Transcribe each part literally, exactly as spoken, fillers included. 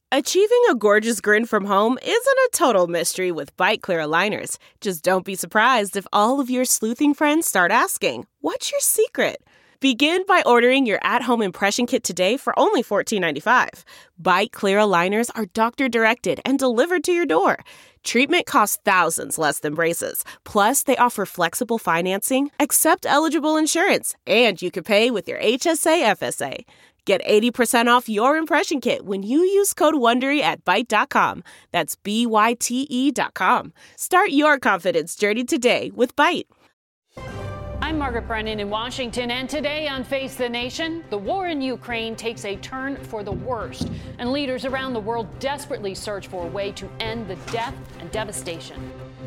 Achieving a gorgeous grin from home isn't a total mystery with Byte Clear aligners. Just don't be surprised if all of your sleuthing friends start asking, "What's your secret?" Begin by ordering your at-home impression kit today for only fourteen ninety-five. Byte Clear aligners are doctor-directed and delivered to your door. Treatment costs thousands less than braces. Plus, they offer flexible financing, accept eligible insurance, and you can pay with your H S A F S A. Get eighty percent off your impression kit when you use code WONDERY at byte dot com. That's B Y T E dot com. Start your confidence journey today with Byte. I'm Margaret Brennan in Washington, and today on Face the Nation, the war in Ukraine takes a turn for the worst, and leaders around the world desperately search for a way to end the death and devastation.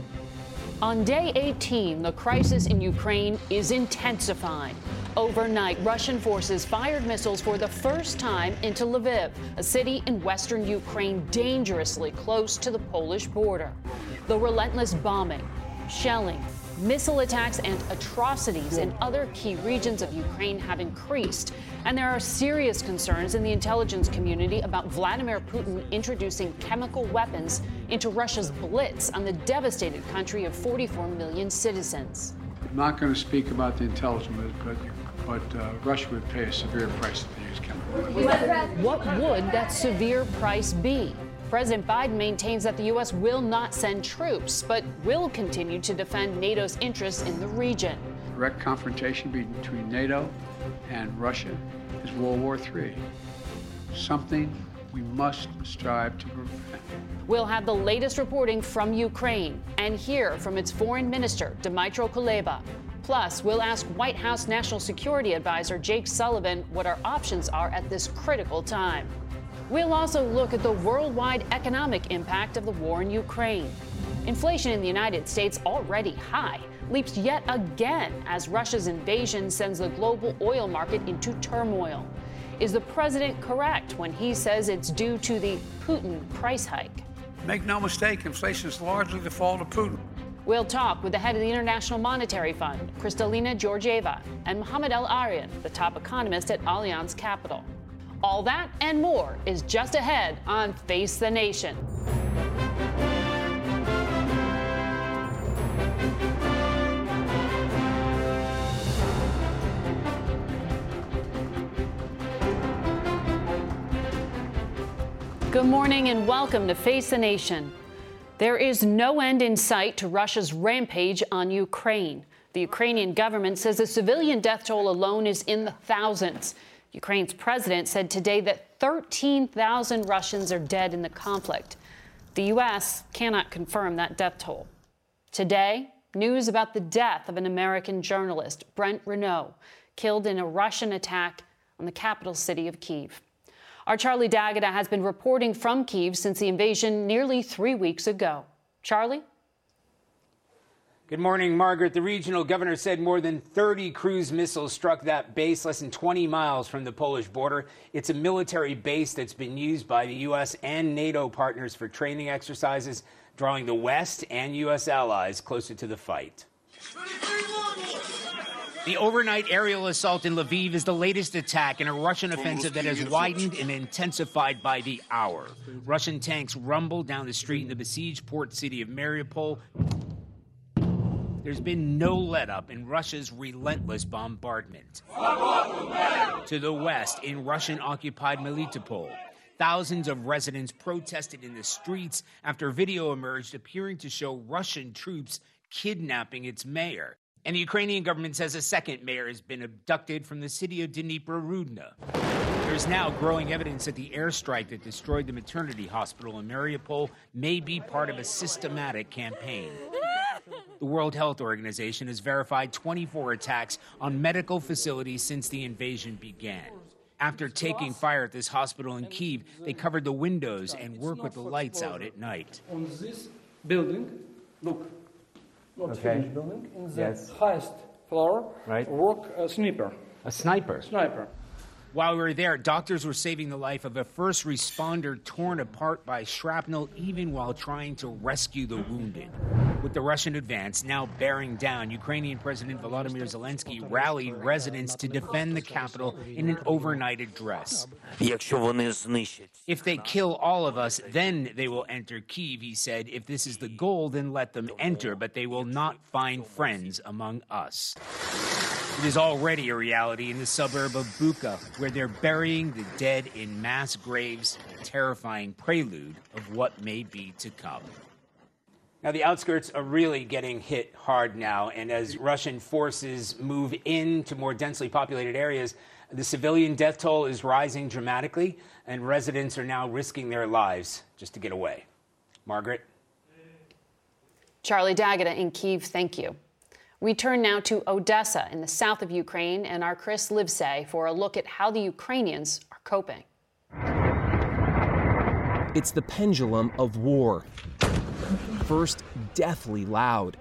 On day eighteen, the crisis in Ukraine is intensifying. Overnight, Russian forces fired missiles for the first time into Lviv, a city in western Ukraine dangerously close to the Polish border. The relentless bombing, shelling, missile attacks and atrocities in other key regions of Ukraine have increased, and there are serious concerns in the intelligence community about Vladimir Putin introducing chemical weapons into Russia's blitz on the devastated country of forty-four million citizens. I'm not going to speak about the intelligence, but, but uh, Russia would pay a severe price if they use chemical weapons. What would that severe price be? President Biden maintains that the U S will not send troops, but will continue to defend NATO's interests in the region. Direct confrontation between NATO and Russia is World War Three, something we must strive to prevent. We'll have the latest reporting from Ukraine and hear from its foreign minister, Dmytro Kuleba. Plus, we'll ask White House National Security Advisor Jake Sullivan what our options are at this critical time. We'll also look at the worldwide economic impact of the war in Ukraine. Inflation in the United States, already high, leaps yet again as Russia's invasion sends the global oil market into turmoil. Is the president correct when he says it's due to the Putin price hike? Make no mistake, inflation is largely the fault of Putin. We'll talk with the head of the International Monetary Fund, Kristalina Georgieva, and Mohamed El-Arian, the top economist at Allianz Capital. All that and more is just ahead on Face the Nation. Good morning and welcome to Face the Nation. There is no end in sight to Russia's rampage on Ukraine. The Ukrainian government says the civilian death toll alone is in the thousands. Ukraine's president said today that thirteen thousand Russians are dead in the conflict. The U S cannot confirm that death toll. Today, news about the death of an American journalist, Brent Renaud, killed in a Russian attack on the capital city of Kyiv. Our Charlie D'Agata has been reporting from Kyiv since the invasion nearly three weeks ago. Charlie? Good morning, Margaret. The regional governor said more than thirty cruise missiles struck that base less than twenty miles from the Polish border. It's a military base that's been used by the U S and NATO partners for training exercises, drawing the West and U S allies closer to the fight. The overnight aerial assault in Lviv is the latest attack in a Russian offensive that has widened and intensified by the hour. Russian tanks rumble down the street in the besieged port city of Mariupol. There's been no let-up in Russia's relentless bombardment. To the west, in Russian-occupied Melitopol, thousands of residents protested in the streets after video emerged appearing to show Russian troops kidnapping its mayor. And the Ukrainian government says a second mayor has been abducted from the city of Dnipro-Rudna. There's now growing evidence that the airstrike that destroyed the maternity hospital in Mariupol may be part of a systematic campaign. The World Health Organization has verified twenty-four attacks on medical facilities since the invasion began. After taking fire at this hospital in Kyiv, they covered the windows and worked with the lights out at night. On this building, look, not okay. finished building, in the yes. highest floor, right. work a sniper. A sniper? Sniper. While we were there, doctors were saving the life of a first responder torn apart by shrapnel, even while trying to rescue the wounded. With the Russian advance now bearing down, Ukrainian President Volodymyr Zelensky rallied residents to defend the capital in an overnight address. If they kill all of us, then they will enter Kyiv, he said. If this is the goal, then let them enter, but they will not find friends among us. It is already a reality in the suburb of Bucha, where they're burying the dead in mass graves, a terrifying prelude of what may be to come. Now, the outskirts are really getting hit hard now, and as Russian forces move into more densely populated areas, the civilian death toll is rising dramatically, and residents are now risking their lives just to get away. Margaret? Charlie D'Agata in Kyiv, thank you. We turn now to Odessa in the south of Ukraine and our Chris Livesay for a look at how the Ukrainians are coping. It's the pendulum of war. First, deathly loud.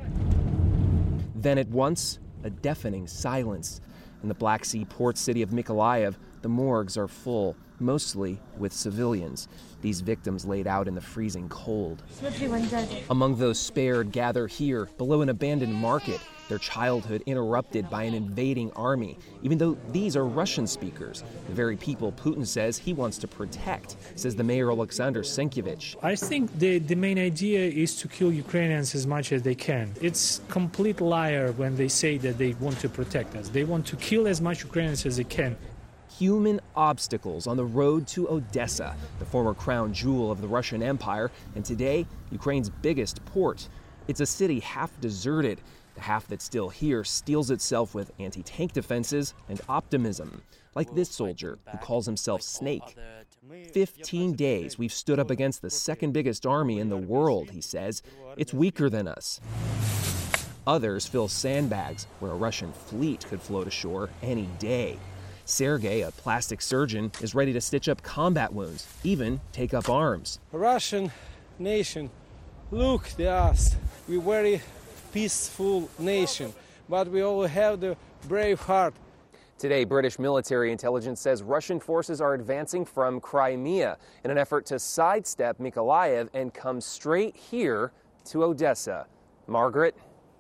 Then at once, a deafening silence. In the Black Sea port city of Mykolaiv, the morgues are full, mostly with civilians. These victims laid out in the freezing cold. Among those spared gather here, below an abandoned market, their childhood interrupted by an invading army, even though these are Russian speakers, the very people Putin says he wants to protect, says the mayor Alexander Senkevich. I think the, the main idea is to kill Ukrainians as much as they can. It's complete liar when they say that they want to protect us. They want to kill as much Ukrainians as they can. Human obstacles on the road to Odessa, the former crown jewel of the Russian Empire, and today, Ukraine's biggest port. It's a city half deserted. The half that's still here steels itself with anti-tank defenses and optimism, like this soldier who calls himself Snake. Fifteen days we've stood up against the second biggest army in the world, he says. It's weaker than us. Others fill sandbags where a Russian fleet could float ashore any day. Sergei, a plastic surgeon, is ready to stitch up combat wounds, even take up arms. Russian nation, look at us. We're very peaceful nation, but we all have the brave heart. Today, British military intelligence says Russian forces are advancing from Crimea in an effort to sidestep Mykolaiv and come straight here to Odessa. Margaret?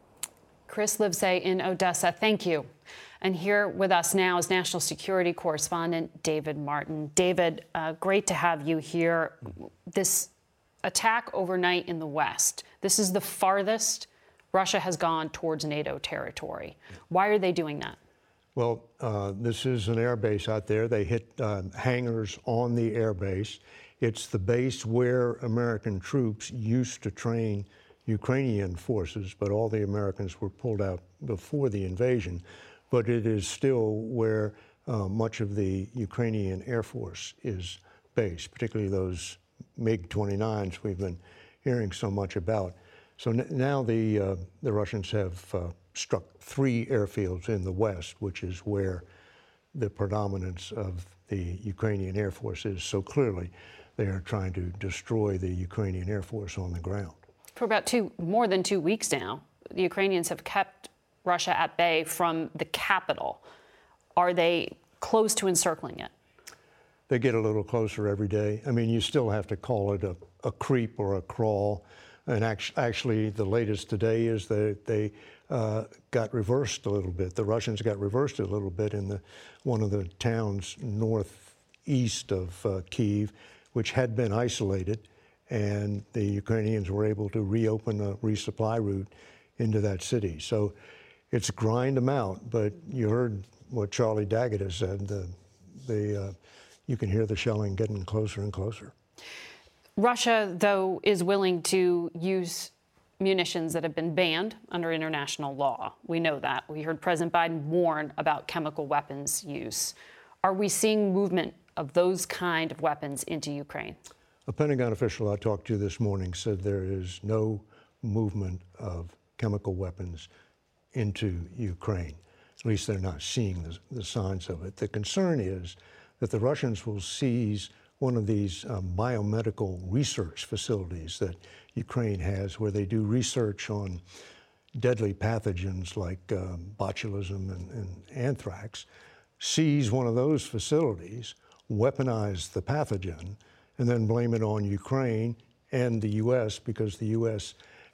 Chris Livesay in Odessa, thank you. And here with us now is national security correspondent David Martin. David, uh, great to have you here. This attack overnight in the West, this is the farthest Russia has gone towards NATO territory. Why are they doing that? Well, uh, this is an air base out there. They hit uh, hangars on the air base. It's the base where American troops used to train Ukrainian forces, but all the Americans were pulled out before the invasion. But it is still where uh, much of the Ukrainian Air Force is based, particularly those MiG twenty-nines we've been hearing so much about. So n now the, uh, the Russians have uh, struck three airfields in the west, which is where the predominance of the Ukrainian Air Force is. So clearly they are trying to destroy the Ukrainian Air Force on the ground. For about two, more than two weeks now, the Ukrainians have kept Russia at bay from the capital. Are they close to encircling it? They get a little closer every day. I mean, you still have to call it a, a creep or a crawl. And act actually, the latest today is that they uh, got reversed a little bit. The Russians got reversed a little bit in the one of the towns northeast of uh, Kyiv, which had been isolated, and the Ukrainians were able to reopen a resupply route into that city. So it's grind them out, but you heard what Charlie D'Agata said. The, the, uh, you can hear the shelling getting closer and closer. Russia, though, is willing to use munitions that have been banned under international law. We know that. We heard President Biden warn about chemical weapons use. Are we seeing movement of those kind of weapons into Ukraine? A Pentagon official I talked to this morning said there is no movement of chemical weapons into Ukraine. At least they're not seeing the, the signs of it. The concern is that the Russians will seize one of these um, biomedical research facilities that Ukraine has, where they do research on deadly pathogens like um, botulism and, and anthrax, seize one of those facilities, weaponize the pathogen, and then blame it on Ukraine and the U S because the U S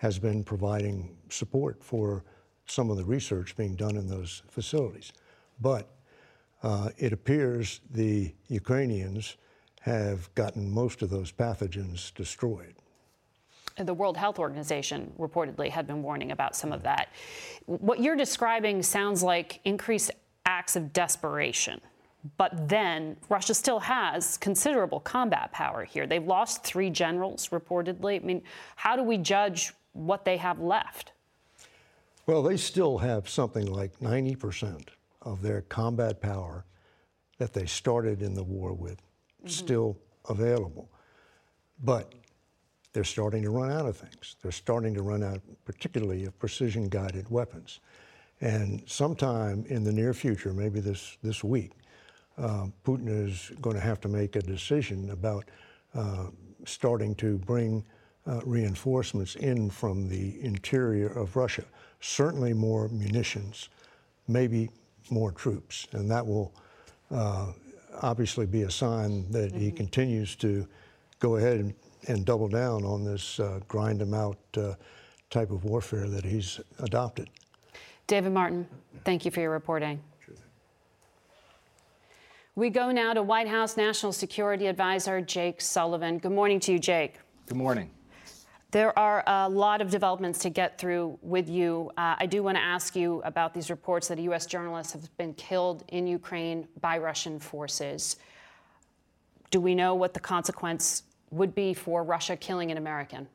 has been providing support for some of the research being done in those facilities. But uh, it appears the Ukrainians have gotten most of those pathogens destroyed. The World Health Organization reportedly had been warning about some of that. What you're describing sounds like increased acts of desperation. But then Russia still has considerable combat power here. They've lost three generals, reportedly. I mean, how do we judge what they have left? Well, they still have something like ninety percent of their combat power that they started in the war with mm-hmm. still available. But they're starting to run out of things. They're starting to run out, particularly of precision-guided weapons. And sometime in the near future, maybe this, this week, uh, Putin is going to have to make a decision about uh, starting to bring uh, reinforcements in from the interior of Russia. Certainly more munitions, maybe more troops. And that will uh, obviously be a sign that mm-hmm. he continues to go ahead and, and double down on this uh, grind them out uh, type of warfare that he's adopted. David Martin, thank you for your reporting. Sure. We go now to White House National Security Advisor Jake Sullivan. Good morning to you, Jake. Good morning. There are a lot of developments to get through with you. Uh, I do want to ask you about these reports that a U S journalist has been killed in Ukraine by Russian forces. Do we know what the consequence would be for Russia killing an American?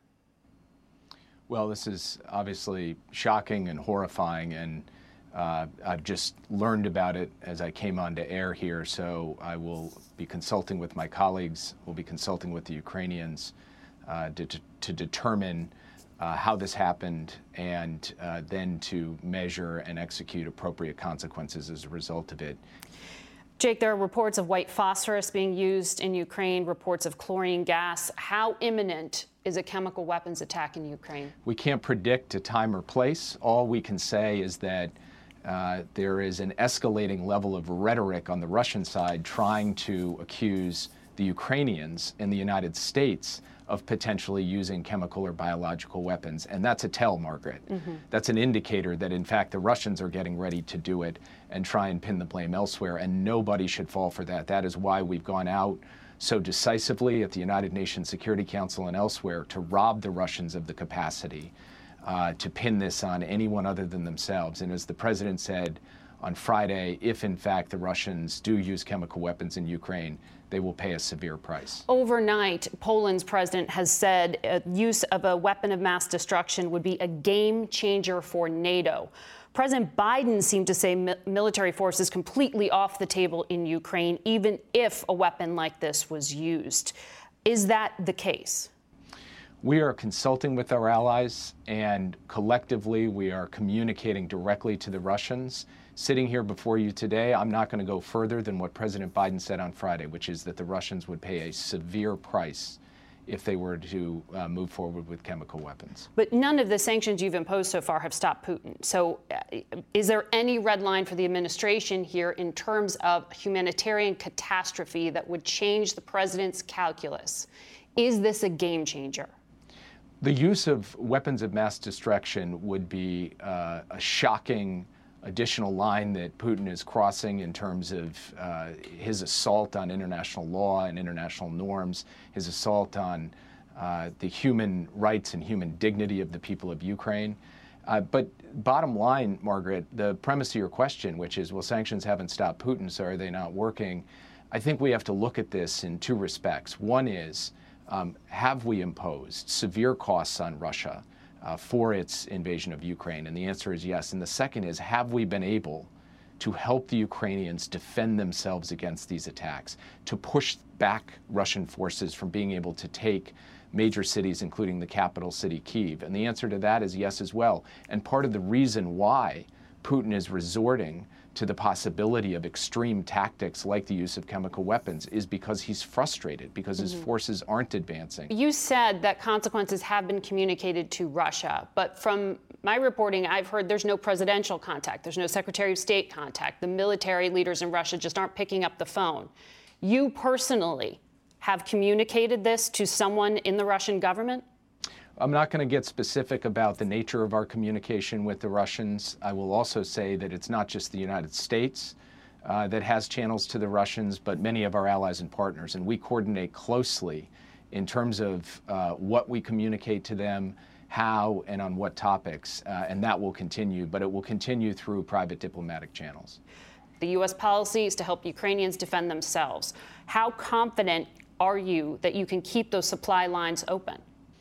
Well, this is obviously shocking and horrifying, and uh, I've just learned about it as I came onto air here, so I will be consulting with my colleagues, we'll be consulting with the Ukrainians uh, to, to determine uh, how this happened and uh, then to measure and execute appropriate consequences as a result of it. Jake, there are reports of white phosphorus being used in Ukraine, reports of chlorine gas. How imminent is a chemical weapons attack in Ukraine? We can't predict a time or place. All we can say is that uh, there is an escalating level of rhetoric on the Russian side trying to accuse the Ukrainians and the United States of potentially using chemical or biological weapons. And that's a tell, Margaret. Mm-hmm. That's an indicator that, in fact, the Russians are getting ready to do it and try and pin the blame elsewhere. And nobody should fall for that. That is why we've gone out so decisively at the United Nations Security Council and elsewhere to rob the Russians of the capacity uh, to pin this on anyone other than themselves. And as the president said on Friday, if, in fact, the Russians do use chemical weapons in Ukraine, they will pay a severe price. Overnight, Poland's president has said uh, use of a weapon of mass destruction would be a game changer for NATO. President Biden seemed to say mi- military force is completely off the table in Ukraine, even if a weapon like this was used. Is that the case? We are consulting with our allies, and collectively we are communicating directly to the Russians. Sitting here before you today, I'm not going to go further than what President Biden said on Friday, which is that the Russians would pay a severe price if they were to uh, move forward with chemical weapons. But none of the sanctions you've imposed so far have stopped Putin. So uh, is there any red line for the administration here in terms of humanitarian catastrophe that would change the president's calculus? Is this a game changer? The use of weapons of mass destruction would be uh, a shocking additional line that Putin is crossing in terms of uh, his assault on international law and international norms, his assault on uh, the human rights and human dignity of the people of Ukraine. Uh, but bottom line, Margaret, the premise of your question, which is, well, sanctions haven't stopped Putin, so are they not working? I think we have to look at this in two respects. One is, um, have we imposed severe costs on Russia Uh, for its invasion of Ukraine? And the answer is yes. And the second is, have we been able to help the Ukrainians defend themselves against these attacks, to push back Russian forces from being able to take major cities, including the capital city, Kyiv? And the answer to that is yes as well. And part of the reason why Putin is resorting to the possibility of extreme tactics like the use of chemical weapons is because he's frustrated, because mm-hmm. his forces aren't advancing. You said that consequences have been communicated to Russia, but from my reporting, I've heard there's no presidential contact, there's no Secretary of State contact. The military leaders in Russia just aren't picking up the phone. You personally have communicated this to someone in the Russian government? I'm not going to get specific about the nature of our communication with the Russians. I will also say that it's not just the United States uh, that has channels to the Russians, but many of our allies and partners. And we coordinate closely in terms of uh, what we communicate to them, how and on what topics. Uh, and that will continue, but it will continue through private diplomatic channels. The U S policy is to help Ukrainians defend themselves. How confident are you that you can keep those supply lines open?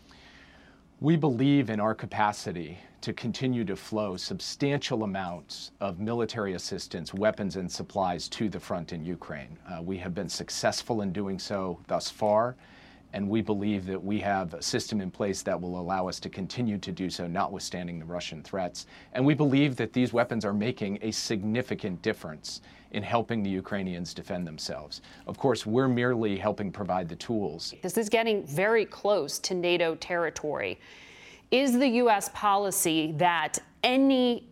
We believe in our capacity to continue to flow substantial amounts of military assistance, weapons, and supplies to the front in Ukraine. Uh, we have been successful in doing so thus far, and we believe that we have a system in place that will allow us to continue to do so, notwithstanding the Russian threats. And we believe that these weapons are making a significant difference in helping the Ukrainians defend themselves. Of course, we're merely helping provide the tools. This is getting very close to NATO territory. Is the U S policy that any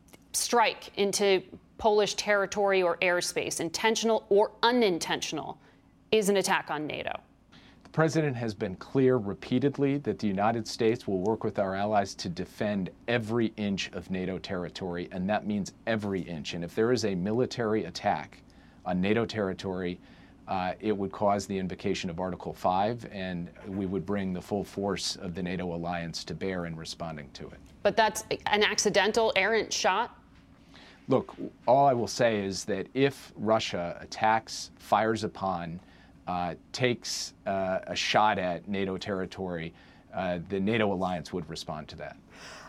strike into Polish territory or airspace, intentional or unintentional, is an attack on NATO? The President has been clear repeatedly that the United States will work with our allies to defend every inch of NATO territory, and that means every inch. And if there is a military attack on NATO territory, uh, it would cause the invocation of Article five, and we would bring the full force of the NATO alliance to bear in responding to it. But that's an accidental, errant shot? Look, all I will say is that if Russia attacks, fires upon, Uh, takes uh, a shot at NATO territory, uh, the NATO alliance would respond to that.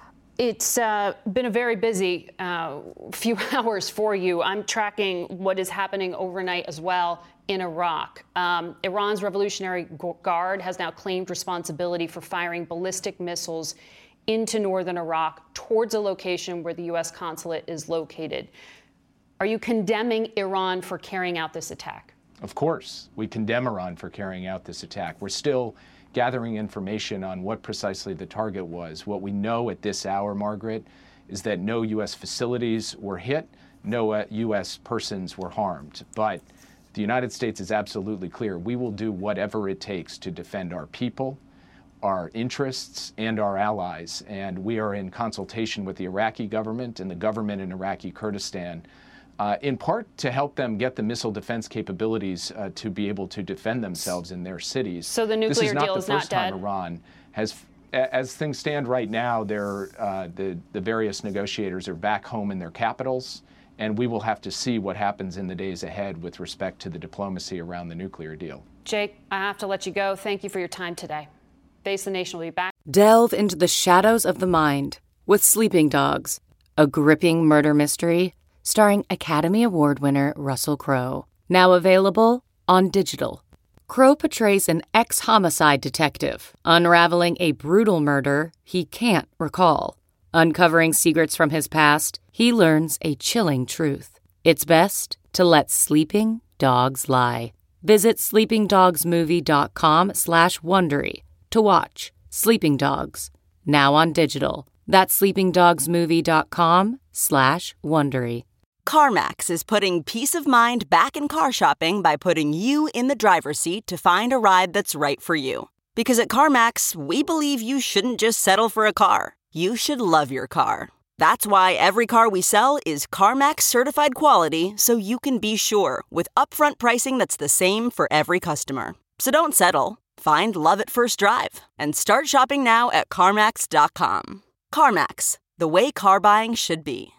It's uh, been a very busy uh, few hours for you. I'm tracking what is happening overnight as well in Iraq. Um, Iran's Revolutionary Guard has now claimed responsibility for firing ballistic missiles into northern Iraq towards a location where the U S consulate is located. Are you condemning Iran for carrying out this attack? Of course, we condemn Iran for carrying out this attack. We're still gathering information on what precisely the target was. What we know at this hour, Margaret, is that no U S facilities were hit, no uh, U S persons were harmed. But the United States is absolutely clear. We will do whatever it takes to defend our people, our interests, and our allies. And we are in consultation with the Iraqi government and the government in Iraqi Kurdistan, Uh, in part to help them get the missile defense capabilities uh, to be able to defend themselves in their cities. So the nuclear deal is not dead? This is not the first time Iran has, as things stand right now, they're, uh, the, the various negotiators are back home in their capitals, and we will have to see what happens in the days ahead with respect to the diplomacy around the nuclear deal. Jake, I have to let you go. Thank you for your time today. Face the Nation will be back. Delve into the shadows of the mind with Sleeping Dogs, a gripping murder mystery starring Academy Award winner Russell Crowe. Now available on digital. Crowe portrays an ex-homicide detective unraveling a brutal murder he can't recall. Uncovering secrets from his past, he learns a chilling truth. It's best to let sleeping dogs lie. Visit sleepingdogsmovie.com slash Wondery to watch Sleeping Dogs, now on digital. That's sleepingdogsmovie.com slash Wondery. CarMax is putting peace of mind back in car shopping by putting you in the driver's seat to find a ride that's right for you. Because at CarMax, we believe you shouldn't just settle for a car. You should love your car. That's why every car we sell is CarMax certified quality, so you can be sure with upfront pricing that's the same for every customer. So don't settle. Find love at first drive and start shopping now at CarMax dot com. CarMax, the way car buying should be.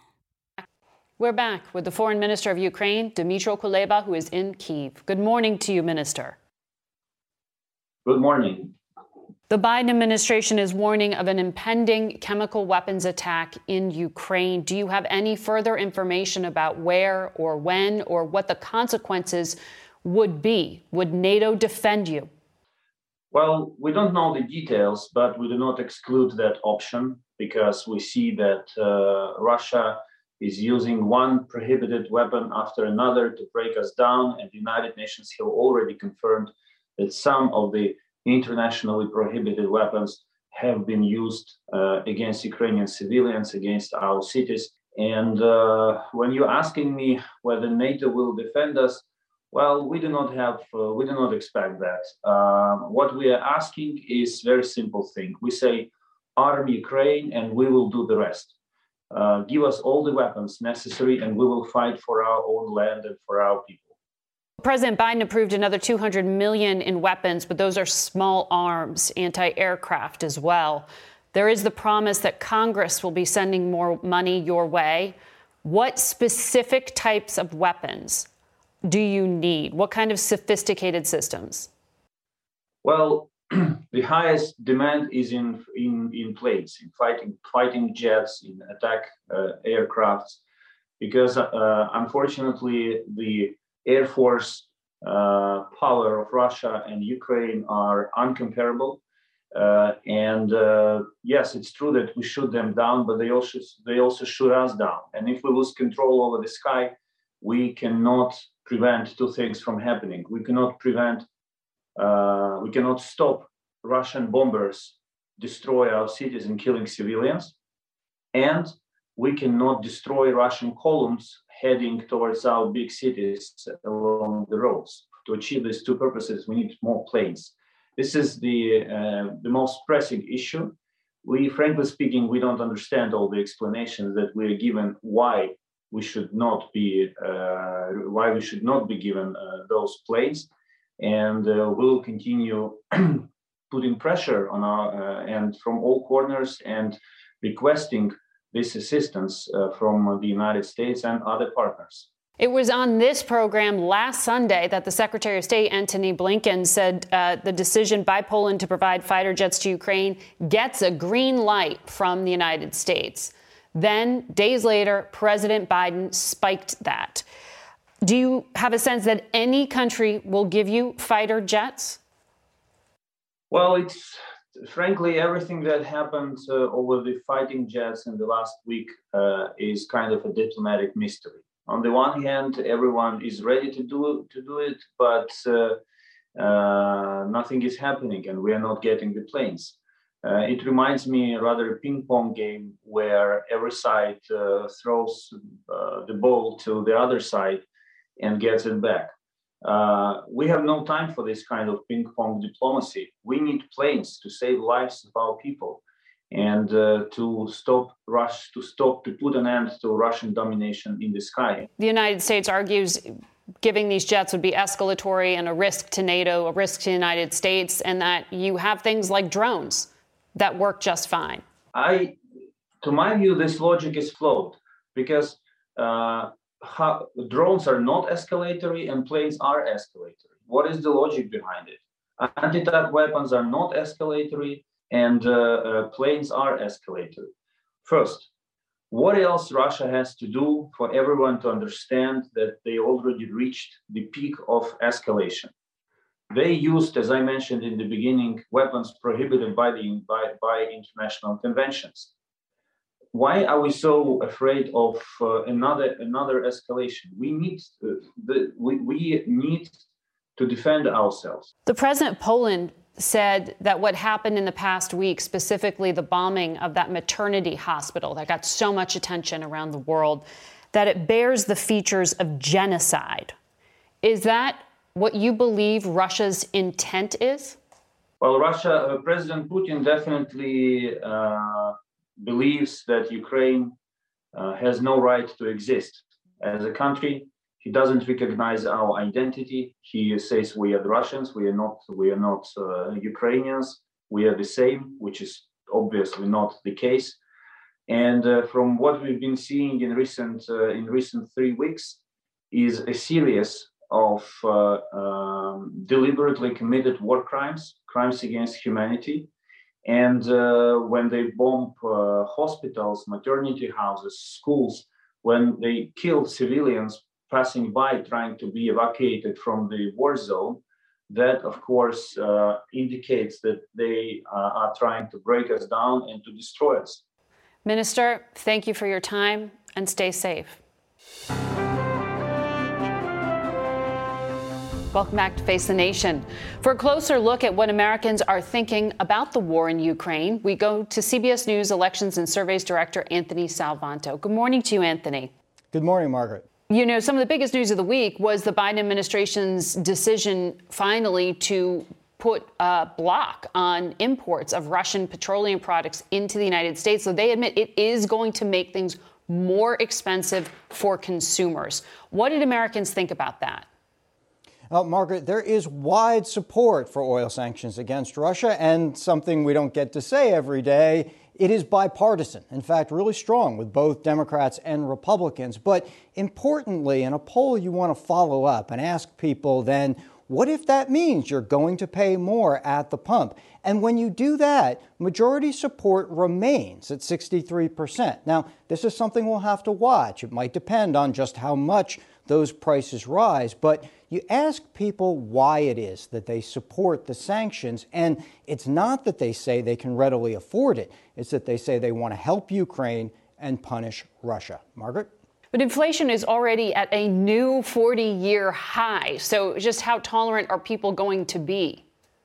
We're back with the Foreign Minister of Ukraine, Dmytro Kuleba, who is in Kyiv. Good morning to you, Minister. Good morning. The Biden administration is warning of an impending chemical weapons attack in Ukraine. Do you have any further information about where or when or what the consequences would be? Would NATO defend you? Well, we don't know the details, but we do not exclude that option because we see that uh, Russia is using one prohibited weapon after another to break us down, and the United Nations have already confirmed that some of the internationally prohibited weapons have been used uh, against Ukrainian civilians, against our cities. And uh, when you're asking me whether NATO will defend us, Well, we do not have, uh, we do not expect that. Um, what we are asking is very simple thing. We say, arm Ukraine and we will do the rest. Uh, give us all the weapons necessary and we will fight for our own land and for our people. President Biden approved another two hundred million dollars in weapons, but those are small arms, anti-aircraft as well. There is the promise that Congress will be sending more money your way. What specific types of weapons do you need? What kind of sophisticated systems? Well, the highest demand is in, in, in planes, in fighting, fighting jets, in attack uh, aircrafts, because uh, unfortunately the Air Force uh, power of Russia and Ukraine are uncomparable. Uh, and uh, yes, it's true that we shoot them down, but they also, they also shoot us down. And if we lose control over the sky, we cannot prevent two things from happening. We cannot prevent Uh, we cannot stop Russian bombers destroy our cities and killing civilians, and we cannot destroy Russian columns heading towards our big cities along the roads. To achieve these two purposes, we need more planes. This is the uh, the most pressing issue. We, frankly speaking, we don't understand all the explanations that we are given why we should not be uh, why we should not be given uh, those planes. And uh, we'll continue putting pressure on our uh, and from all corners and requesting this assistance uh, from the United States and other partners. It was on this program last Sunday that the Secretary of State, Antony Blinken, said uh, the decision by Poland to provide fighter jets to Ukraine gets a green light from the United States. Then, days later, President Biden spiked that. Do you have a sense that any country will give you fighter jets? Well, it's frankly everything that happened uh, over the fighting jets in the last week uh, is kind of a diplomatic mystery. On the one hand, everyone is ready to do to do it, but uh, uh, nothing is happening, and we are not getting the planes. Uh, it reminds me rather a ping pong game where every side uh, throws uh, the ball to the other side and gets it back. Uh, we have no time for this kind of ping pong diplomacy. We need planes to save lives of our people and uh, to stop Rush, to stop, to put an end to Russian domination in the sky. The United States argues giving these jets would be escalatory and a risk to NATO, a risk to the United States, and that you have things like drones that work just fine. I, to my view, this logic is flawed because uh, How, drones are not escalatory and planes are escalatory. What is the logic behind it? Anti-tank weapons are not escalatory and uh, uh, planes are escalatory. First, what else Russia has to do for everyone to understand that they already reached the peak of escalation? They used, as I mentioned in the beginning, weapons prohibited by, the, by, by international conventions. Why are we so afraid of uh, another another escalation? We need uh, the, we, we need to defend ourselves. The president of Poland said that what happened in the past week, specifically the bombing of that maternity hospital that got so much attention around the world, that it bears the features of genocide. Is that what you believe Russia's intent is? Well, Russia, uh, President Putin definitely Uh, believes that Ukraine uh, has no right to exist as a country. He doesn't recognize our identity. He says we are the Russians. We are not. We are not uh, Ukrainians. We are the same, which is obviously not the case. And uh, from what we've been seeing in recent uh, in recent three weeks, is a series of uh, um, deliberately committed war crimes, crimes against humanity. And uh, when they bomb uh, hospitals, maternity houses, schools, when they kill civilians passing by trying to be evacuated from the war zone, that, of course, uh, indicates that they uh, are trying to break us down and to destroy us. Minister, thank you for your time and stay safe. Welcome back to Face the Nation. For a closer look at what Americans are thinking about the war in Ukraine, we go to C B S News Elections and Surveys Director Anthony Salvanto. Good morning to you, Anthony. Good morning, Margaret. You know, some of the biggest news of the week was the Biden administration's decision finally to put a block on imports of Russian petroleum products into the United States. So they admit it is going to make things more expensive for consumers. What did Americans think about that? Uh, Margaret, there is wide support for oil sanctions against Russia, and something we don't get to say every day, it is bipartisan. In fact, really strong with both Democrats and Republicans. But importantly, in a poll you want to follow up and ask people then, what if that means you're going to pay more at the pump? And when you do that, majority support remains at sixty-three percent. Now, this is something we'll have to watch. It might depend on just how much those prices rise, but you ask people why it is that they support the sanctions, and it's not that they say they can readily afford it. It's that they say they want to help Ukraine and punish Russia. Margaret? But inflation is already at a new forty-year high. So just how tolerant are people going to be?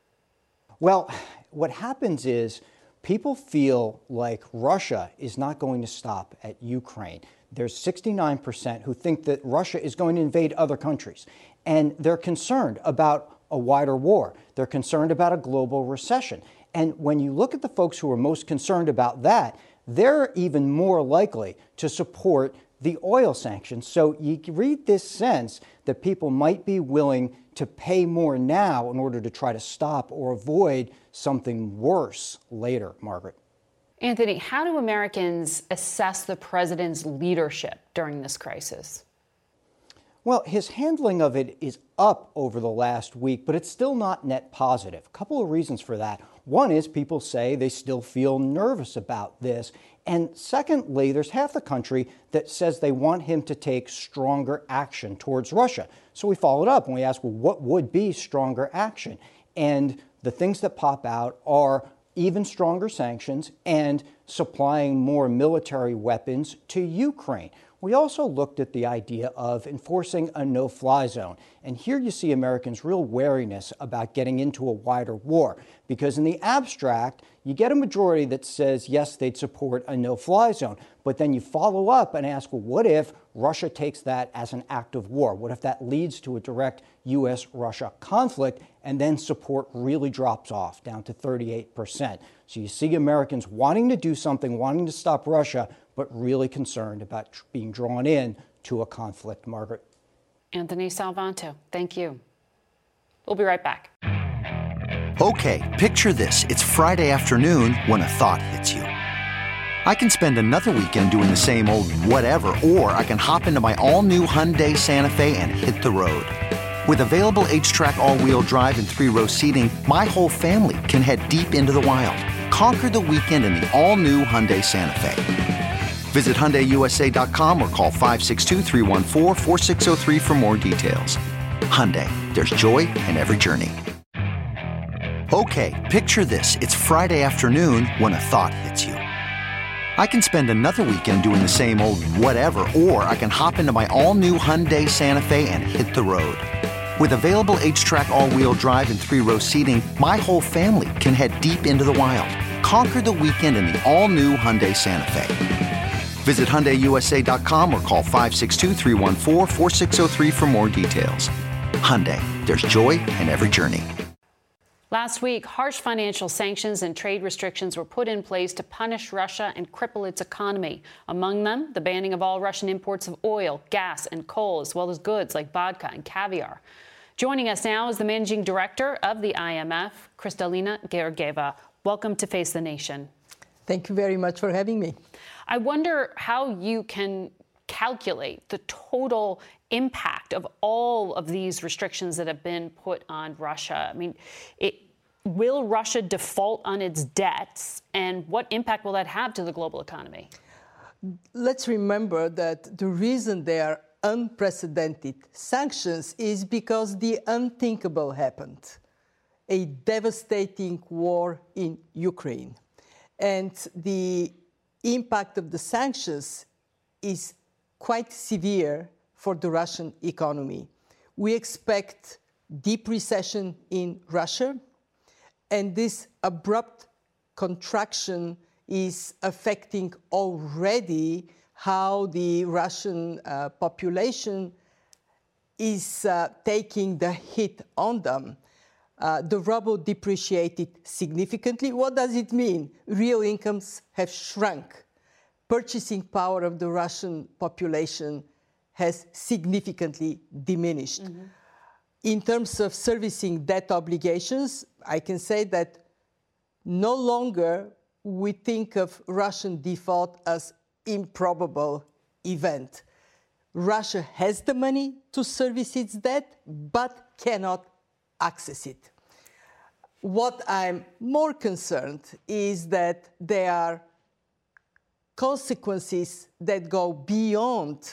Well, what happens is people feel like Russia is not going to stop at Ukraine. There's sixty-nine percent who think that Russia is going to invade other countries. And they're concerned about a wider war. They're concerned about a global recession. And when you look at the folks who are most concerned about that, they're even more likely to support the oil sanctions. So you read this sense that people might be willing to pay more now in order to try to stop or avoid something worse later, Margaret. Anthony, how do Americans assess the president's leadership during this crisis? Well, his handling of it is up over the last week, but it's still not net positive. A couple of reasons for that. One is people say they still feel nervous about this. And secondly, there's half the country that says they want him to take stronger action towards Russia. So we followed up and we asked, well, what would be stronger action? And the things that pop out are even stronger sanctions and supplying more military weapons to Ukraine. We also looked at the idea of enforcing a no-fly zone. And here you see Americans' real wariness about getting into a wider war. Because in the abstract, you get a majority that says, yes, they'd support a no-fly zone. But then you follow up and ask, well, what if Russia takes that as an act of war? What if that leads to a direct U S Russia conflict? And then support really drops off down to thirty-eight percent. So you see Americans wanting to do something, wanting to stop Russia, but really concerned about tr- being drawn in to a conflict, Margaret. Anthony Salvanto, thank you. We'll be right back. Okay, picture this. It's Friday afternoon when a thought hits you. I can spend another weekend doing the same old whatever, or I can hop into my all-new Hyundai Santa Fe and hit the road. With available H-Track all-wheel drive and three-row seating, my whole family can head deep into the wild. Conquer the weekend in the all-new Hyundai Santa Fe. Visit Hyundai U S A dot com or call five six two, three one four, four six zero three for more details. Hyundai, there's joy in every journey. Okay, picture this. It's Friday afternoon when a thought hits you. I can spend another weekend doing the same old whatever, or I can hop into my all-new Hyundai Santa Fe and hit the road. With available H-Track all-wheel drive and three-row seating, my whole family can head deep into the wild. Conquer the weekend in the all-new Hyundai Santa Fe. Visit Hyundai U S A dot com or call five six two, three one four, four six zero three for more details. Hyundai, there's joy in every journey. Last week, harsh financial sanctions and trade restrictions were put in place to punish Russia and cripple its economy. Among them, the banning of all Russian imports of oil, gas, and coal, as well as goods like vodka and caviar. Joining us now is the managing director of the I M F, Kristalina Georgieva. Welcome to Face the Nation. Thank you very much for having me. I wonder how you can calculate the total impact of all of these restrictions that have been put on Russia. I mean, it, will Russia default on its debts, and what impact will that have to the global economy? Let's remember that the reason they are unprecedented sanctions is because the unthinkable happened. A devastating war in Ukraine. And the impact of the sanctions is quite severe for the Russian economy. We expect deep recession in Russia, and this abrupt contraction is affecting already how the Russian uh, population is uh, taking the hit on them. Uh, the ruble depreciated significantly. What does it mean? Real incomes have shrunk. Purchasing power of the Russian population has significantly diminished. Mm-hmm. In terms of servicing debt obligations, I can say that no longer we think of Russian default as improbable event. Russia has the money to service its debt, but cannot access it. What I'm more concerned is that there are consequences that go beyond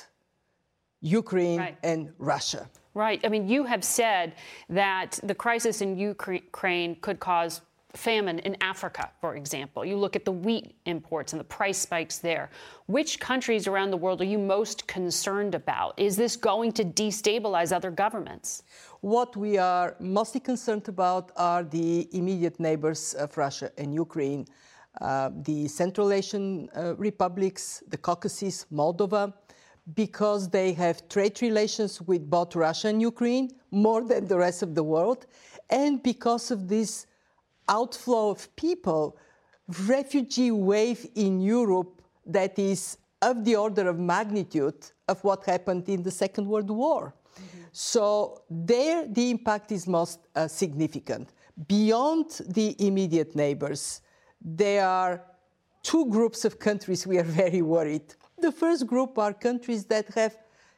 Ukraine right. and Russia. Right. I mean, you have said that the crisis in Ukraine could cause famine in Africa, for example. You look at the wheat imports and the price spikes there. Which countries around the world are you most concerned about? Is this going to destabilize other governments? What we are mostly concerned about are the immediate neighbors of Russia and Ukraine, uh, the Central Asian uh, republics, the Caucasus, Moldova, because they have trade relations with both Russia and Ukraine, more than the rest of the world, and because of this outflow of people, refugee wave in Europe that is of the order of magnitude of what happened in the Second World War. Mm-hmm. So there, the impact is most uh, significant. Beyond the immediate neighbors, there are two groups of countries we are very worried. The first group are countries that have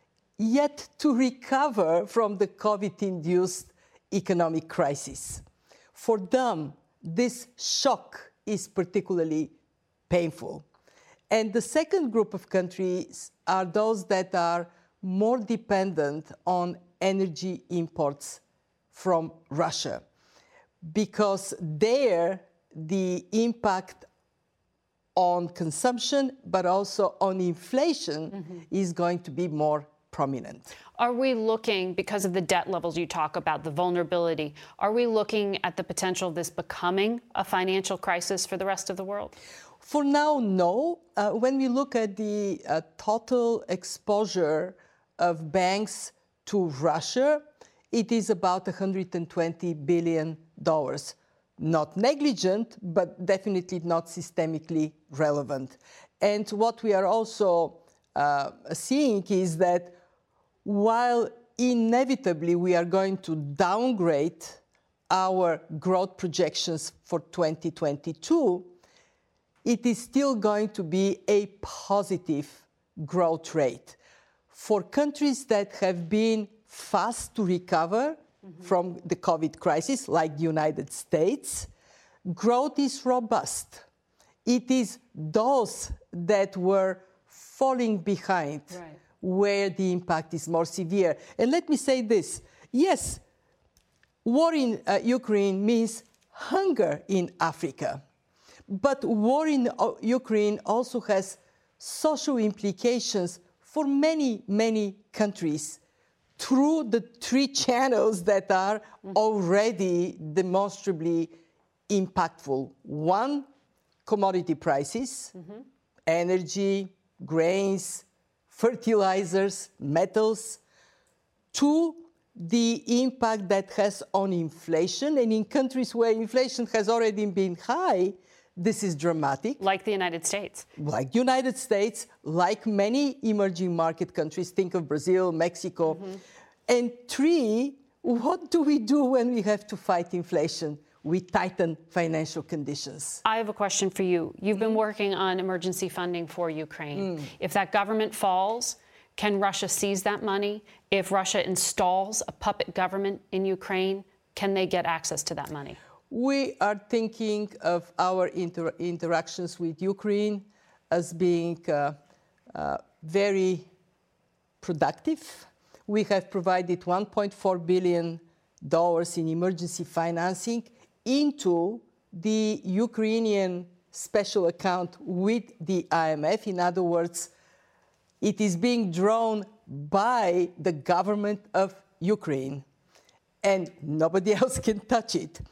yet to recover from the COVID-induced economic crisis. For them, this shock is particularly painful. And the second group of countries are those that are more dependent on energy imports from Russia, because there the impact on consumption, but also on inflation, mm-hmm. is going to be more prominent. Are we looking, because of the debt levels you talk about, the vulnerability, are we looking at the potential of this becoming a financial crisis for the rest of the world? For now, no. Uh, when we look at the uh, total exposure of banks to Russia, it is about one hundred twenty billion dollars. Not negligent, but definitely not systemically relevant. And what we are also uh, seeing is that while inevitably we are going to downgrade our growth projections for twenty twenty-two, it is still going to be a positive growth rate. For countries that have been fast to recover mm-hmm. from the COVID crisis, like the United States, growth is robust. It is those that were falling behind right. where the impact is more severe. And let me say this. Yes, war in uh, Ukraine means hunger in Africa. But war in uh, Ukraine also has social implications for many, many countries through the three channels that are already demonstrably impactful. One, commodity prices, mm-hmm. energy, grains, fertilizers, metals. Two, the impact that has on inflation. And in countries where inflation has already been high, this is dramatic. Like the United States. Like the United States, like many emerging market countries. Think of Brazil, Mexico. Mm-hmm. And three, what do we do when we have to fight inflation? We tighten financial conditions. I have a question for you. You've been working on emergency funding for Ukraine. Mm. If that government falls, can Russia seize that money? If Russia installs a puppet government in Ukraine, can they get access to that money? We are thinking of our inter- interactions with Ukraine as being uh, uh, very productive. We have provided one point four billion dollars in emergency financing into the Ukrainian special account with the I M F. In other words, it is being drawn by the government of Ukraine, and nobody else can touch it.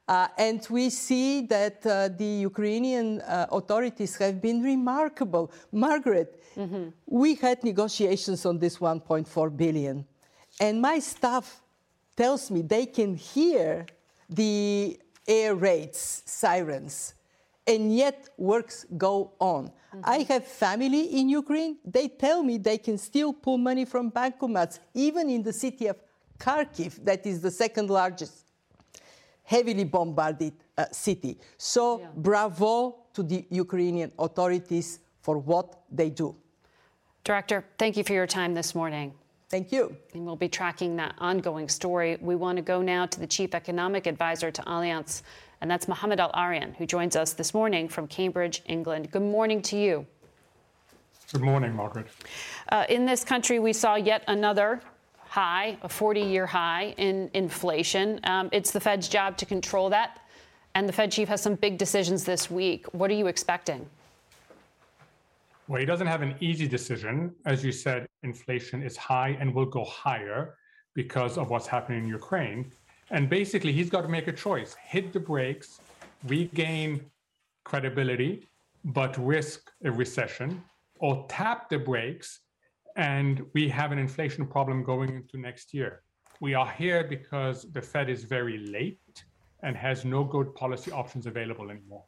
Uh, and we see that uh, the Ukrainian uh, authorities have been remarkable. Margaret, mm-hmm. we had negotiations on this one point four billion. And my staff tells me they can hear the air raids, sirens, and yet works go on. Mm-hmm. I have family in Ukraine. They tell me they can still pull money from bankomats, even in the city of Kharkiv, that is the second largest heavily bombarded uh, city. So yeah. bravo to the Ukrainian authorities for what they do. Director, thank you for your time this morning. Thank you. And we'll be tracking that ongoing story. We want to go now to the Chief Economic Advisor to Allianz, and that's Mohammed Al-Arian, who joins us this morning from Cambridge, England. Good morning to you. Good morning, Margaret. Uh, in this country, we saw yet another high, a forty-year high in inflation. Um, it's the Fed's job to control that, and the Fed chief has some big decisions this week. What are you expecting? Well, he doesn't have an easy decision. As you said, inflation is high and will go higher because of what's happening in Ukraine. And basically, he's got to make a choice, hit the brakes, regain credibility, but risk a recession, or tap the brakes, and we have an inflation problem going into next year. We are here because the Fed is very late and has no good policy options available anymore.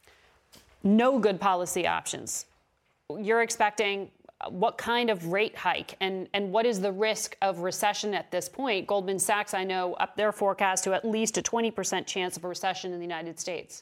No good policy options. You're expecting what kind of rate hike, and, and what is the risk of recession at this point? Goldman Sachs, I know, up their forecast to at least a twenty percent chance of a recession in the United States.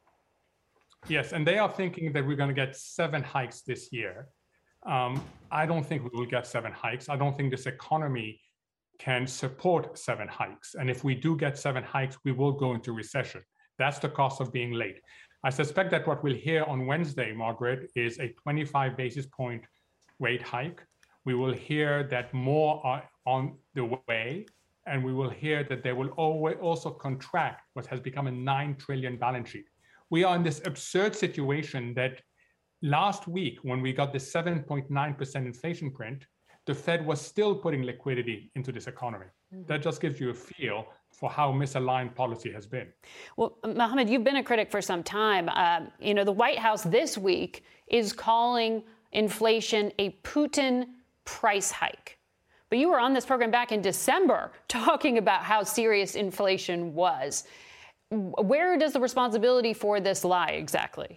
Yes, and they are thinking that we're going to get seven hikes this year. Um, I don't think we will get seven hikes. I don't think this economy can support seven hikes. And if we do get seven hikes, we will go into recession. That's the cost of being late. I suspect that what we'll hear on Wednesday, Margaret, is a twenty-five basis point rate hike. We will hear that more are on the way, and we will hear that they will also contract what has become a nine trillion balance sheet. We are in this absurd situation that last week, when we got the seven point nine percent inflation print, the Fed was still putting liquidity into this economy. Mm-hmm. That just gives you a feel for how misaligned policy has been. Well, Mohammed, you've been a critic for some time. Uh, you know, the White House this week is calling inflation a Putin price hike. But you were on this program back in December talking about how serious inflation was. Where does the responsibility for this lie exactly?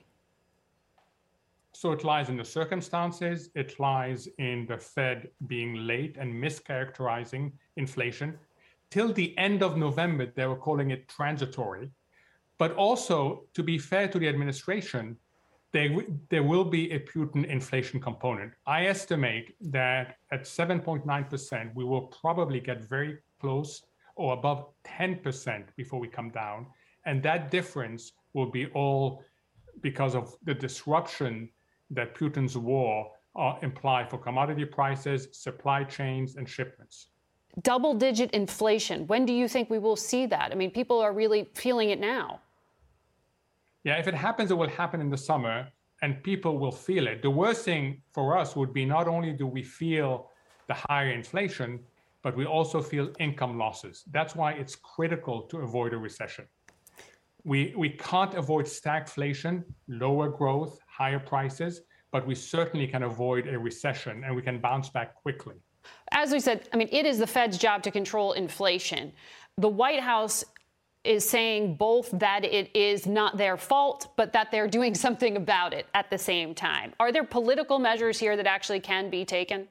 So it lies in the circumstances. It lies in the Fed being late and mischaracterizing inflation. Till the end of November, they were calling it transitory. But also, to be fair to the administration, they, there will be a Putin inflation component. I estimate that at seven point nine percent, we will probably get very close or above ten percent before we come down. And that difference will be all because of the disruption that Putin's war uh, imply for commodity prices, supply chains, and shipments. Double-digit inflation. When do you think we will see that? I mean, people are really feeling it now. Yeah, if it happens, it will happen in the summer, and people will feel it. The worst thing for us would be not only do we feel the higher inflation, but we also feel income losses. That's why it's critical to avoid a recession. We, we can't avoid stagflation, lower growth, higher prices, but we certainly can avoid a recession, and we can bounce back quickly. As we said, I mean, it is the Fed's job to control inflation. The White House is saying both that it is not their fault, but that they're doing something about it at the same time. Are there political measures here that actually can be taken?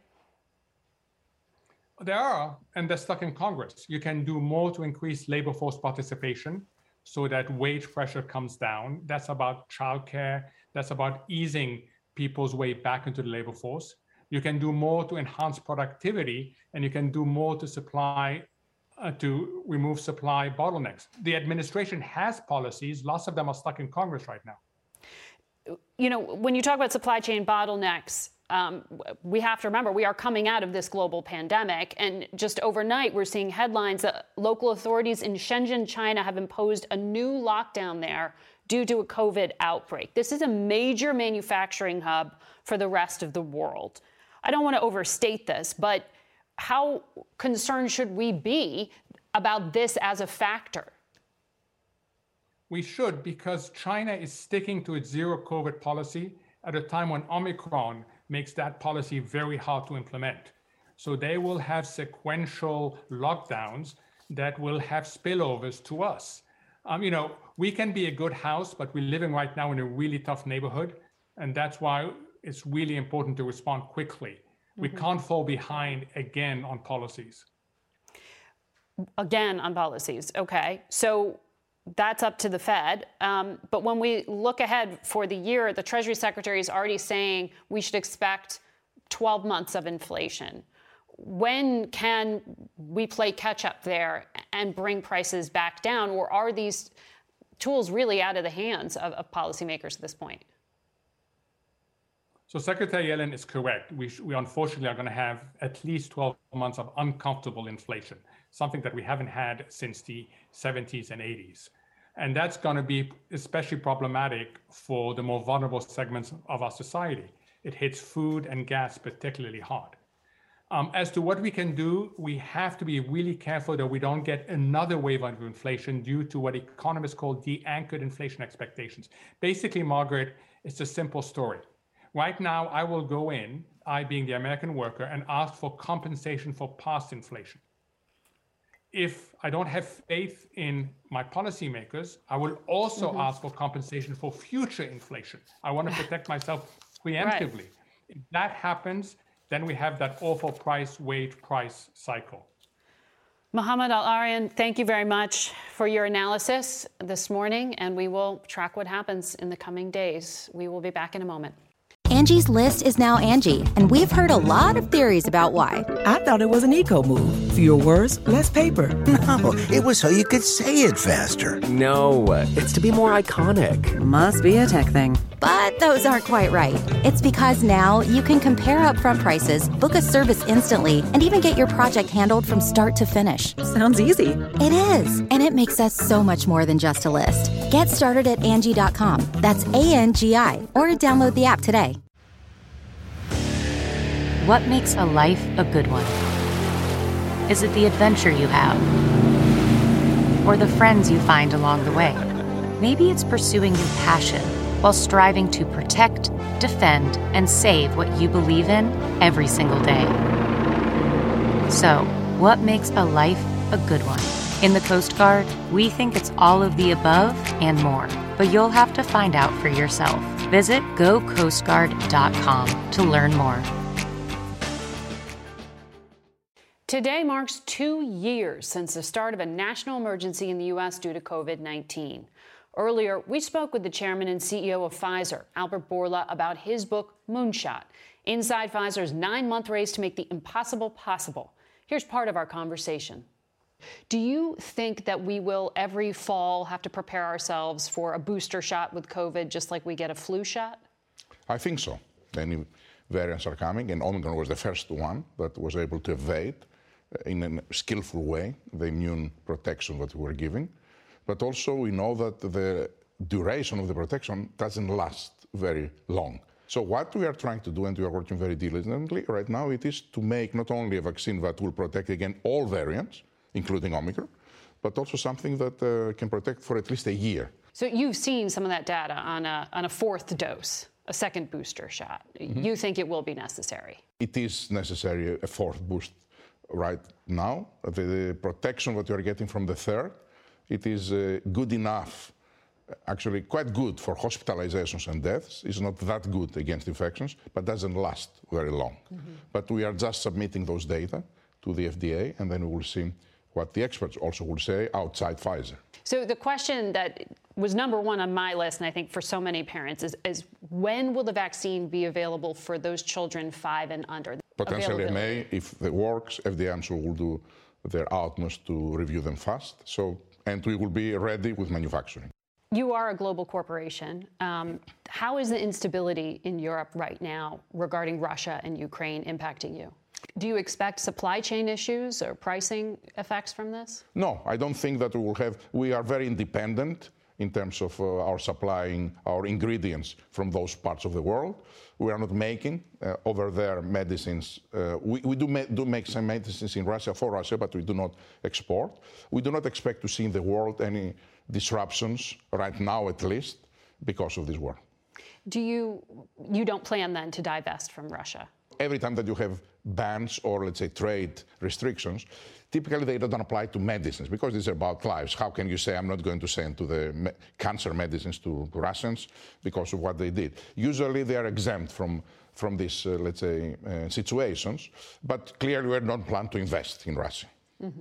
There are, and they're stuck in Congress. You can do more to increase labor force participation so that wage pressure comes down. That's about childcare. That's about easing people's way back into the labor force. You can do more to enhance productivity, and you can do more to supply, uh, to remove supply bottlenecks. The administration has policies. Lots of them are stuck in Congress right now. You know, when you talk about supply chain bottlenecks, um, we have to remember we are coming out of this global pandemic. And just overnight, we're seeing headlines that local authorities in Shenzhen, China, have imposed a new lockdown there due to a COVID outbreak. This is a major manufacturing hub for the rest of the world. I don't want to overstate this, but how concerned should we be about this as a factor? We should, because China is sticking to its zero COVID policy at a time when Omicron makes that policy very hard to implement. So they will have sequential lockdowns that will have spillovers to us. Um, you know, we can be a good house, but we're living right now in a really tough neighborhood. And that's why it's really important to respond quickly. Mm-hmm. We can't fall behind again on policies. Again on policies, okay. So that's up to the Fed. Um, but when we look ahead for the year, the Treasury Secretary is already saying we should expect twelve months of inflation. When can we play catch up there and bring prices back down? Or are these tools really out of the hands of, of policymakers at this point? So Secretary Yellen is correct. We, sh- we unfortunately are going to have at least twelve months of uncomfortable inflation, something that we haven't had since the seventies and eighties. And that's going to be especially problematic for the more vulnerable segments of our society. It hits food and gas particularly hard. Um, as to what we can do, we have to be really careful that we don't get another wave of inflation due to what economists call de-anchored inflation expectations. Basically, Margaret, it's a simple story. Right now, I will go in, I being the American worker, and ask for compensation for past inflation. If I don't have faith in my policymakers, I will also mm-hmm. ask for compensation for future inflation. I want to protect myself preemptively. Right. If that happens, then we have that awful price, wage, price cycle. Mohammad Al-Arian, thank you very much for your analysis this morning, and we will track what happens in the coming days. We will be back in a moment. Angie's List is now Angie, and we've heard a lot of theories about why. I thought it was an eco move. Fewer words, less paper. No, it was so you could say it faster. No, it's to be more iconic. Must be a tech thing. But those aren't quite right. It's because now you can compare upfront prices, book a service instantly, and even get your project handled from start to finish. Sounds easy. It is, and it makes us so much more than just a list. Get started at Angie dot com. That's A N G I, or download the app today. What makes a life a good one? Is it the adventure you have? Or the friends you find along the way? Maybe it's pursuing your passion while striving to protect, defend, and save what you believe in every single day. So, what makes a life a good one? In the Coast Guard, we think it's all of the above and more, but you'll have to find out for yourself. Visit go coast guard dot com to learn more. Today marks two years since the start of a national emergency in the U S due to COVID nineteen. Earlier, we spoke with the chairman and C E O of Pfizer, Albert Bourla, about his book, Moonshot, inside Pfizer's nine-month race to make the impossible possible. Here's part of our conversation. Do you think that we will every fall have to prepare ourselves for a booster shot with COVID just like we get a flu shot? I think so. Many variants are coming, and Omicron was the first one that was able to evade in a skillful way the immune protection that we were giving. But also we know that the duration of the protection doesn't last very long. So what we are trying to do, and we are working very diligently right now, it is to make not only a vaccine that will protect against all variants, including Omicron, but also something that uh, can protect for at least a year. So you've seen some of that data on a, on a fourth dose, a second booster shot. Mm-hmm. You think it will be necessary? It is necessary, a fourth boost right now. The, the protection that you are getting from the third, it is uh, good enough, actually quite good for hospitalizations and deaths. It's not that good against infections, but doesn't last very long. Mm-hmm. But we are just submitting those data to the F D A, and then we will see what the experts also will say outside Pfizer. So the question that was number one on my list, and I think for so many parents, is, is when will the vaccine be available for those children five and under? Potentially May, if it works. F D A, I'm sure, will do their utmost to review them fast. So, and we will be ready with manufacturing. You are a global corporation. Um, how is the instability in Europe right now regarding Russia and Ukraine impacting you? Do you expect supply chain issues or pricing effects from this? No, I don't think that we will have. We are very independent in terms of uh, our supplying our ingredients from those parts of the world. We are not making uh, over there medicines. Uh, we we do, ma- do make some medicines in Russia for Russia, but we do not export. We do not expect to see in the world any disruptions right now, at least, because of this war. Do you, you don't plan then to divest from Russia? Every time that you have bans or, let's say, trade restrictions, typically they don't apply to medicines because it's about lives. How can you say I'm not going to send to the me- cancer medicines to, to Russians because of what they did? Usually they are exempt from, from these, uh, let's say, uh, situations, but clearly we don't plan to invest in Russia. Mm-hmm.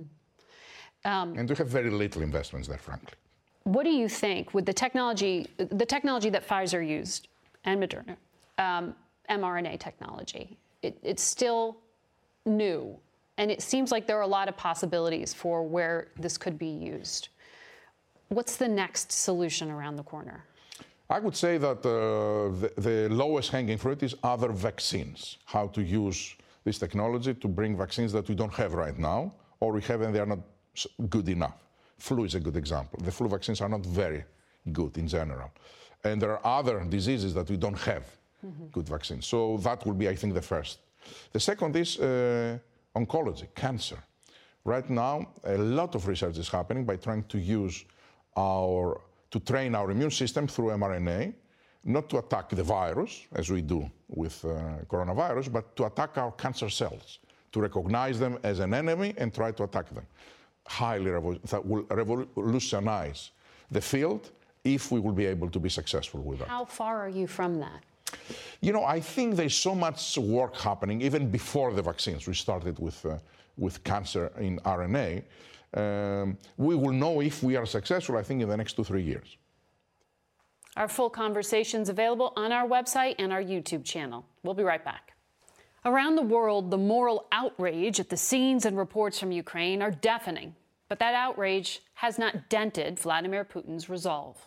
Um, and we have very little investments there, frankly. What do you think with the technology, the technology that Pfizer used and Moderna, um, mRNA technology? It, it's still new, and it seems like there are a lot of possibilities for where this could be used. What's the next solution around the corner? I would say that uh, the, the lowest hanging fruit is other vaccines, how to use this technology to bring vaccines that we don't have right now, or we have and they are not good enough. Flu is a good example. The flu vaccines are not very good in general. And there are other diseases that we don't have mm-hmm. good vaccines. So that will be, I think, the first. The second is uh, oncology, cancer. Right now, a lot of research is happening by trying to use our, to train our immune system through mRNA, not to attack the virus, as we do with uh, coronavirus, but to attack our cancer cells, to recognize them as an enemy and try to attack them. Highly revo- that will revolutionize the field if we will be able to be successful with that. How far are you from that? You know, I think there's so much work happening even before the vaccines. We started with, uh, with cancer in R N A. Um, we will know if we are successful, I think, in the next two, three years. Our full conversation's available on our website and our YouTube channel. We'll be right back. Around the world, the moral outrage at the scenes and reports from Ukraine are deafening. But that outrage has not dented Vladimir Putin's resolve.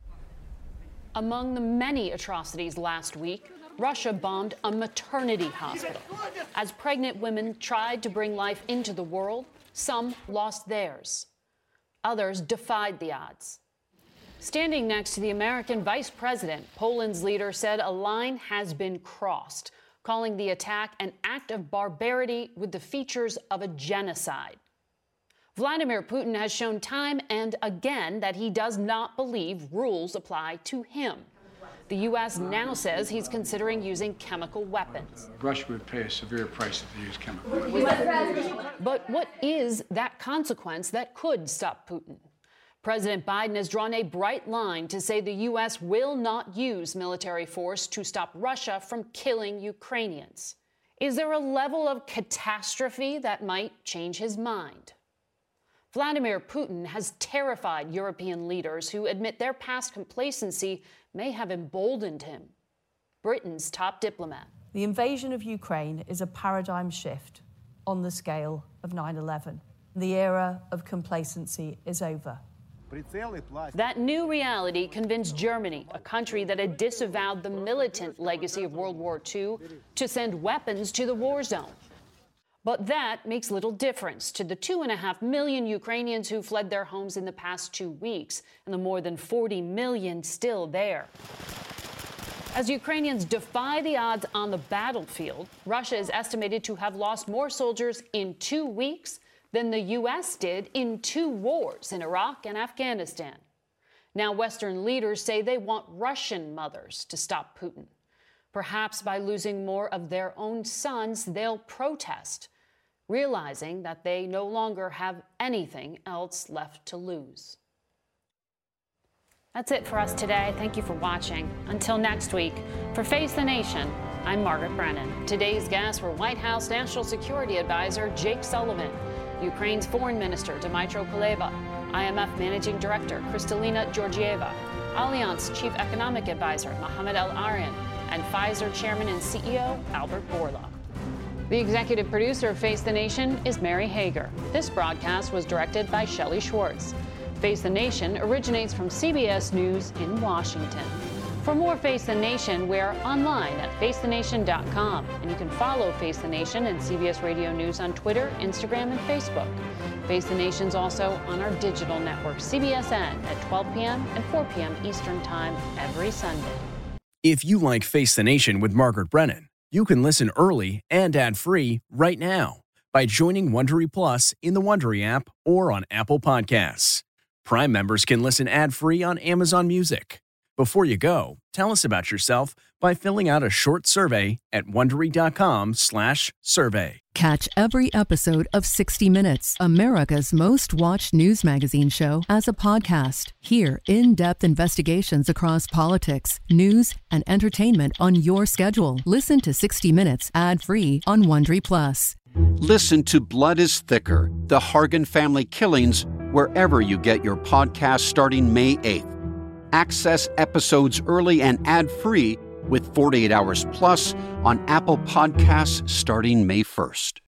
Among the many atrocities last week, Russia bombed a maternity hospital. As pregnant women tried to bring life into the world, some lost theirs. Others defied the odds. Standing next to the American vice president, Poland's leader said a line has been crossed, calling the attack an act of barbarity with the features of a genocide. Vladimir Putin has shown time and again that he does not believe rules apply to him. The U S now says he's considering using chemical weapons. Russia would pay a severe price if they use chemical weapons. But what is that consequence that could stop Putin? President Biden has drawn a bright line to say the U S will not use military force to stop Russia from killing Ukrainians. Is there a level of catastrophe that might change his mind? Vladimir Putin has terrified European leaders who admit their past complacency may have emboldened him. Britain's top diplomat. The invasion of Ukraine is a paradigm shift on the scale of nine eleven. The era of complacency is over. That new reality convinced Germany, a country that had disavowed the militant legacy of World War Two, to send weapons to the war zone. But that makes little difference to the two and a half million Ukrainians who fled their homes in the past two weeks, and the more than forty million still there. As Ukrainians defy the odds on the battlefield, Russia is estimated to have lost more soldiers in two weeks than the U S did in two wars in Iraq and Afghanistan. Now, Western leaders say they want Russian mothers to stop Putin. Perhaps by losing more of their own sons, they'll protest, realizing that they no longer have anything else left to lose. That's it for us today. Thank you for watching. Until next week, for Face the Nation, I'm Margaret Brennan. Today's guests were White House National Security Advisor Jake Sullivan, Ukraine's Foreign Minister Dmytro Kuleba, I M F Managing Director Kristalina Georgieva, Allianz Chief Economic Advisor Mohamed El-Arian, and Pfizer Chairman and C E O Albert Bourla. The executive producer of Face the Nation is Mary Hager. This broadcast was directed by Shelley Schwartz. Face the Nation originates from C B S News in Washington. For more Face the Nation, we're online at face the nation dot com, and you can follow Face the Nation and C B S Radio News on Twitter, Instagram, and Facebook. Face the Nation's also on our digital network, C B S N, at twelve p.m. and four p.m. Eastern Time every Sunday. If you like Face the Nation with Margaret Brennan, you can listen early and ad-free right now by joining Wondery Plus in the Wondery app or on Apple Podcasts. Prime members can listen ad-free on Amazon Music. Before you go, tell us about yourself by filling out a short survey at Wondery.com slash survey. Catch every episode of sixty minutes, America's most watched news magazine show, as a podcast. Hear in-depth investigations across politics, news, and entertainment on your schedule. Listen to sixty minutes ad-free on Wondery Plus. Listen to Blood is Thicker, The Hargan Family Killings, wherever you get your podcast starting May eighth. Access episodes early and ad-free with forty-eight Hours Plus on Apple Podcasts starting May first.